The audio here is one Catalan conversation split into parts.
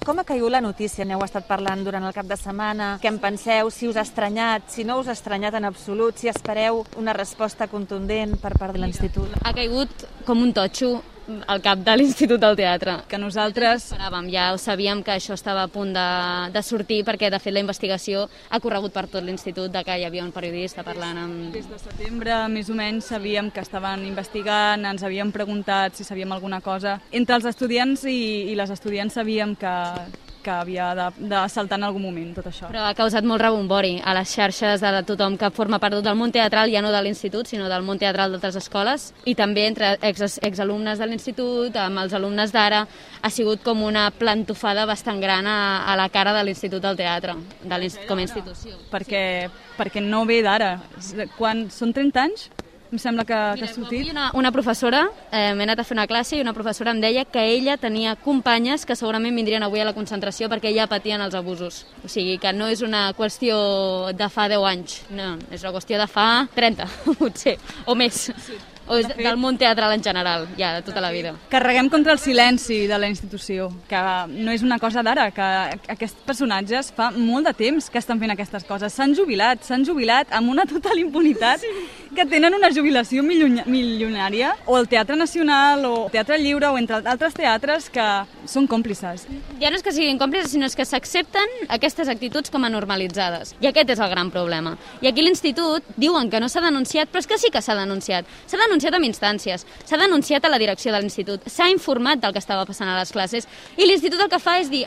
com ha caigut la notícia? N'heu estat parlant durant el cap de setmana? Què en penseu? Si us ha estranyat? Si no us ha estranyat en absolut? Si espereu una resposta contundent per part de l'institut? Ha caigut com un totxo al cap de l'Institut del Teatre. Que nosaltres esperàvem, ja ho sabíem que això estava a punt de sortir, perquè de fet la investigació ha corregut per tot l'Institut, de que hi havia un periodista parlant amb... Des de setembre, més o menys, sabíem que estaven investigant, ens havíem preguntat si sabíem alguna cosa. Entre els estudiants i les estudiants sabíem que havia de saltar en algun moment tot això. Però ha causat molt rebombori a les xarxes de tothom que forma part del món teatral, ja no de l'institut, sinó del món teatral d'altres escoles, i també entre exalumnes de l'institut, amb els alumnes d'ara, ha sigut com una plantofada bastant gran a la cara de l'Institut del Teatre, com a institució. Perquè no ve d'ara. Quan són 30 anys, em sembla que ha sortit. Una professora, m'he anat a fer una classe i una professora em deia que ella tenia companyes que segurament vindrien avui a la concentració perquè ja patien els abusos. O sigui que no és una qüestió de fa 10 anys, no, és una qüestió de fa 30, potser, o més. Sí. O és del món teatral en general, ja, de tota la vida. Carreguem contra el silenci de la institució, que no és una cosa d'ara, que aquests personatges fa molt de temps que estan fent aquestes coses. S'han jubilat amb una total impunitat, que tenen una jubilació milionària, o el Teatre Nacional, o el Teatre Lliure, o entre altres teatres que són còmplices. Ja no és que siguin còmplices, sinó que s'accepten aquestes actituds com a normalitzades. I aquest és el gran problema. I aquí l'Institut diuen que no s'ha denunciat, però és que sí que s'ha denunciat. S'ha denunciat amb instàncies, s'ha denunciat a la direcció de l'Institut, s'ha informat del que estava passant a les classes, i l'Institut el que fa és dir,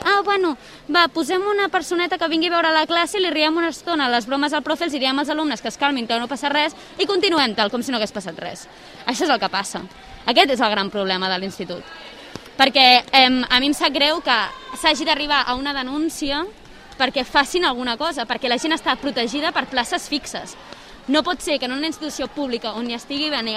posem una personeta que vingui a veure la classe, li riem una estona les bromes al profe, els diem als alumnes que es calmin, que no passa res, i continuem tal, com si no hagués passat res. Això és el que passa. Aquest és el gran problema de l'Institut. Perquè a mi em sap greu que s'hagi d'arribar a una denúncia perquè facin alguna cosa, perquè la gent està protegida per places fixes. No pot ser que en una institució pública on hi estigui venint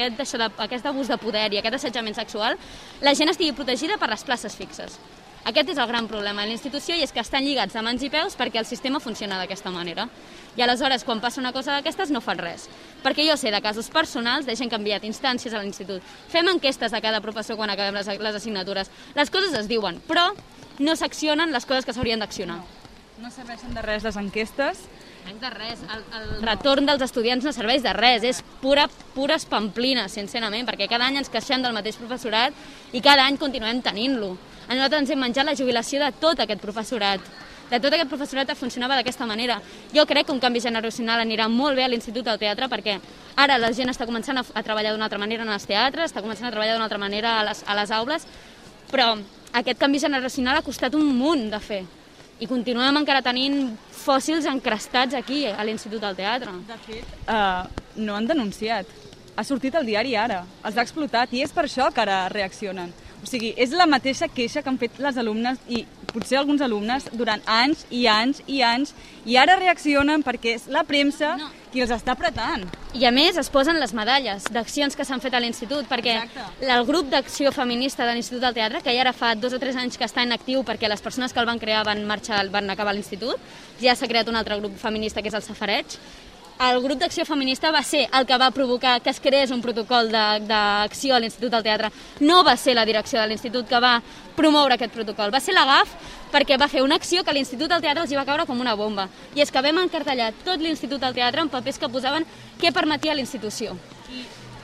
aquest abús de poder i aquest assetjament sexual, la gent estigui protegida per les places fixes. Aquest és el gran problema de la institució, i és que estan lligats de mans i peus perquè el sistema funciona d'aquesta manera. I aleshores, quan passa una cosa d'aquestes, no fan res. Perquè jo sé de casos personals de gent que ha enviat instàncies a l'institut. Fem enquestes de cada professor quan acabem les assignatures. Les coses es diuen, però no s'accionen les coses que s'haurien d'accionar. No serveixen de res les enquestes. De res. El retorn dels estudiants no serveix de res, és pura espamplina, sincerament, perquè cada any ens queixem del mateix professorat i cada any continuem tenint-lo. A nosaltres ens hem menjat la jubilació de tot aquest professorat. De tot aquest professorat funcionava d'aquesta manera. Jo crec que un canvi generacional anirà molt bé a l'Institut del Teatre, perquè ara la gent està començant a treballar d'una altra manera en els teatres, està començant a treballar d'una altra manera a les aules, però aquest canvi generacional ha costat un munt de fer. I continuem encara tenint fòssils encrestats aquí, a l'Institut del Teatre. De fet, no han denunciat. Ha sortit al diari ara, els ha explotat, i és per això que ara reaccionen. O sigui, és la mateixa queixa que han fet les alumnes i potser alguns alumnes durant anys i anys i anys, i ara reaccionen perquè és la premsa qui els està apretant. I a més es posen les medalles d'accions que s'han fet a l'Institut, perquè el grup d'acció feminista de l'Institut del Teatre, que ja ara fa 2 o 3 anys que està inactiu perquè les persones que el van crear van acabar a l'Institut, ja s'ha creat un altre grup feminista que és el Safareig. El grup d'acció feminista va ser el que va provocar que es creés un protocol d'acció a l'Institut del Teatre. No va ser la direcció de l'Institut que va promoure aquest protocol, va ser la GAF, perquè va fer una acció que a l'Institut del Teatre els hi va caure com una bomba. I és que vam encartellar tot l'Institut del Teatre amb papers que posaven què permetia la institució. I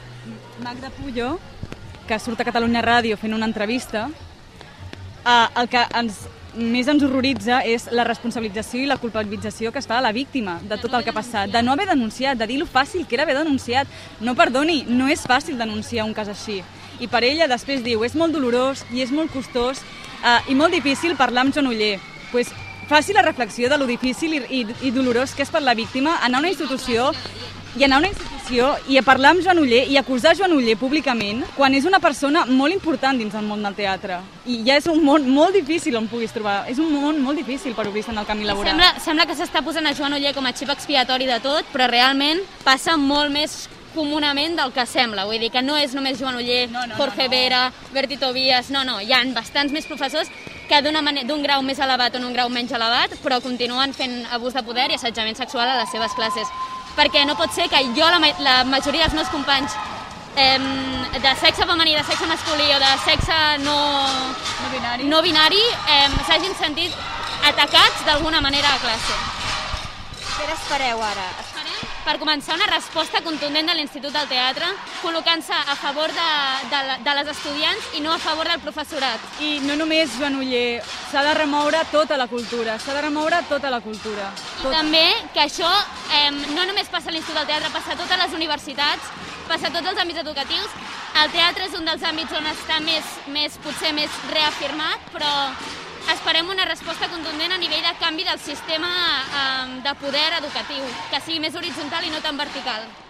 Magda Puyo, que surt a Catalunya Ràdio fent una entrevista, el que més ens horroritza és la responsabilització i la culpabilització que es fa a la víctima de tot el que ha passat, de no haver denunciat, de dir lo fàcil que era haver denunciat. No, perdoni, no és fàcil denunciar un cas així. I per ella després diu, és molt dolorós i és molt costós i molt difícil parlar amb Joan Oller. Pues faci la reflexió de lo difícil i dolorós que és per la víctima anar a una institució i a parlar amb Joan Oller i acusar Joan Oller públicament quan és una persona molt important dins del món del teatre. I ja és un món molt difícil on puguis trobar. És un món molt difícil per obrir-se en el camí laboral. Sembla que s'està posant a Joan Oller com a xip expiatori de tot, però realment passa molt més comunament del que sembla. Vull dir que no és només Joan Oller, Jorge Vera, Berti Tobias, no. Hi ha bastants més professors que d'un grau més elevat o d'un grau menys elevat, però continuen fent abús de poder i assetjament sexual a les seves classes. Perquè no pot ser que la majoria dels meus companys de sexe femení, de sexe masculí o de sexe no binari s'hagin sentit atacats d'alguna manera a classe. Què n'espereu ara? Esperem, per començar, una resposta contundent de l'Institut del Teatre, col·locant-se a favor de les estudiants i no a favor del professorat. I no només, Joan Oller, s'ha de remoure tota la cultura, I també que això no només passa a l'Institut del Teatre, passa a totes les universitats, passa a tots els àmbits educatius. El teatre és un dels àmbits on està potser més reafirmat, però esperem una resposta contundent a nivell de canvi del sistema de poder educatiu, que sigui més horitzontal i no tan vertical.